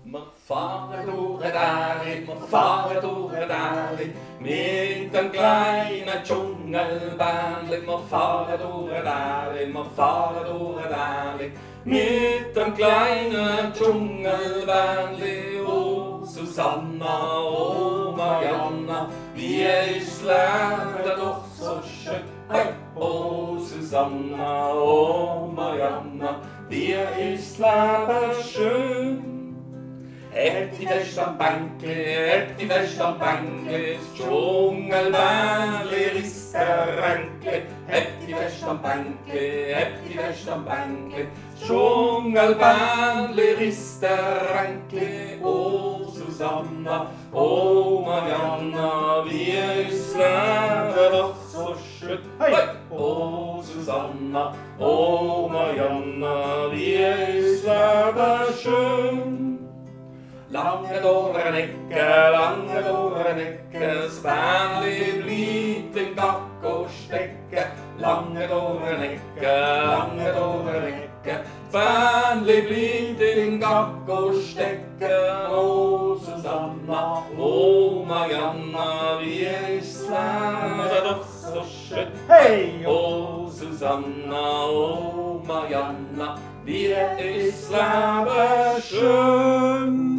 Wir fahren durch ein Alley, wir fahren durch ein Alley, mit dem kleinen Dschungelbähnli. Wir fahren durch ein Alley, wir fahren durch ein Alley, mit dem kleinen Dschungelbähnli. Oh Susanna, oh Marianna, wie ist Leben doch so schön. Hey, oh Susanna, oh Marianna, wie ist Leben schön. Hebt die fest am Bänkli, hebt die fest am Bänkli, das Dschungelbähnli riss der Ränkli. Hebt die fest am Bänkli, hebt die fest am Bänkli, das Dschungelbähnli riss der Ränkli. Oh Susanna, oh Marianna, wie ist Leben doch so schön. Hey! Oh Susanna, oh Marianna, wie ist Leben schön. Lange durch eine Ecke, das Bähnli bleibt im Gacko stecken. Lange durch eine Ecke, das Bähnli bleibt im Gacko stecken. Oh Susanna, oh Marianna, wie ist Leben doch so schön. Hey! Oh Susanna, oh Marianna, wie ist Leben schön.